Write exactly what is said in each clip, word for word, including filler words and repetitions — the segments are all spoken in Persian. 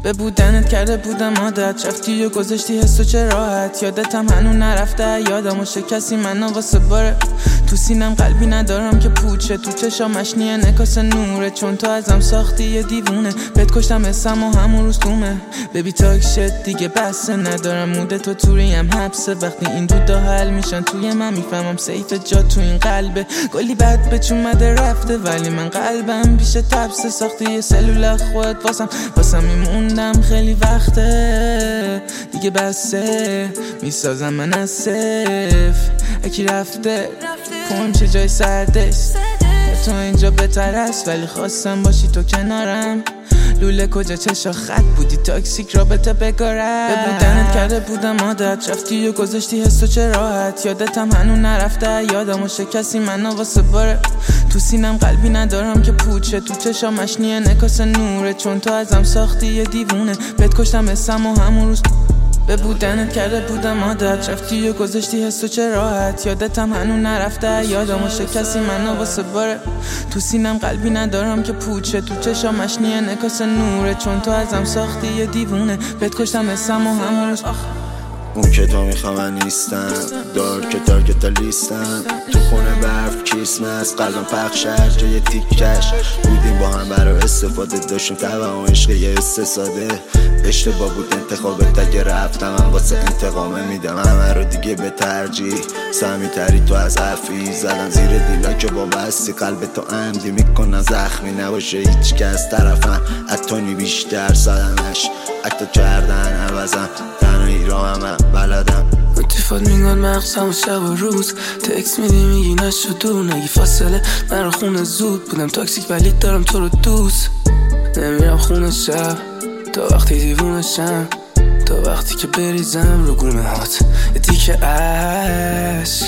به بودنت کرده بودم عادت، رفتی و گذاشتی حسو چه راحت. یادتم هنو نرفته، یادمو شکستی منو واسه باره. تو سینم قلبی ندارم که پوچه، تو چشامش نیه نکاس نوره. چون تو ازم ساختی یه دیوونه، بهت کشتم اسم و همون روز تومه. ببی تاک شد دیگه بسه، ندارم موده تو توریم حبسه. وقتی این دودا حل میشن توی من میفهمم سیف جا تو این قلبه. گلی بد به چون مده رفته ولی من قلبم بیشه تبسه. ساختی یه سلول خودت واسم واسم میموندم خیلی وقته دیگه بسه. میسازم من از صف اکی رفته کنم چه جای سردش. تو اینجا بهتر است ولی خواستم باشی تو کنارم. لوله کجا چشا خط بودی تاکسیک رابطه بگاره. به بودنت کرده بودم عادت، رفتی و گذاشتی حسو چه راحت. یادتم هنو نرفته، یادمو شکستی منو واسه باره. تو سینم قلبی ندارم که پوچه، تو چشامش نیه نکاس نوره. چون تو ازم ساختی یه دیوونه، بهت کشتم اسم و همون روز. به بودنت کرده بودم عادت، رفتی و گذاشتی حسو چه راحت. یادتم هنو نرفته، یادمو شکستی منو واسه باره. تو سینم قلبی ندارم که پوچه، تو چشامش نیه نکاس نوره. چون تو ازم ساختی یه دیوونه، بهت کشتم اسم و همون روز. اون که تو میخوام من نیستم، دارک تارک تا لیستم. تو خونه برف کریسمس، قلبم پخش هر جای تیکش. بودیم با هم برای استفاده، داشتیم تبع عشق یه استساده. اشتباه بود انتخابت اگه رفتم، من واسه انتقامه میدم همه رو دیگه به ترجیح. سمی تری تو از حرفی زدن زیر دیلا که با بستی قلب تو عمدی میکنن زخمی نباشه هیچ که از طرفم. اتونی بیشتر سادنش اکتا کردن عوضم، تنهایی را همه بلدم. اتفاق میگن مغزم و شب و روز تکس میدی میگی نشو دور نگی فاصله. من رو خونه زود بودم تاکسیک ولی دارم تو رو دوست. نمیرم خونه شب تا وقتی دیوونشم، تا وقتی که بریزم رو گونه هات یه تیکه عشق.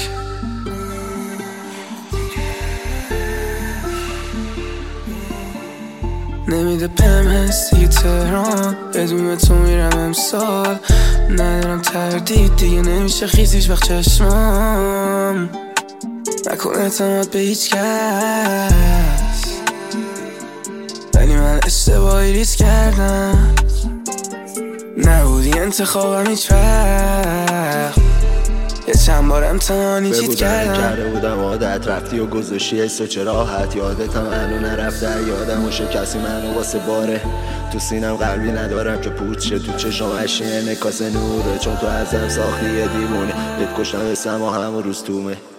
نمیده بهم حس دیگه تهران، بدون تو میرم امسال. ندارم تردید دیگه نمیشه خیزیش وقت چشمام. نکن اعتماد به هیچ کس، ولی من اشتباهی ریز کردم. نبودی انتخابم هیچ وقت، یه چند بار امتحانی چیت کردم. کرده بودم عادت، رفتی و گذاشتی حسو چه راحت. یادتم هنو نرفته، یادم و شکستی منو واسه باره. تو سینم قلبی ندارم که پوچه، تو چشامش یه نکاس نوره. چون تو ازم ساختی یه دیوونه، بهت کشتم اسم و همون روز تومه.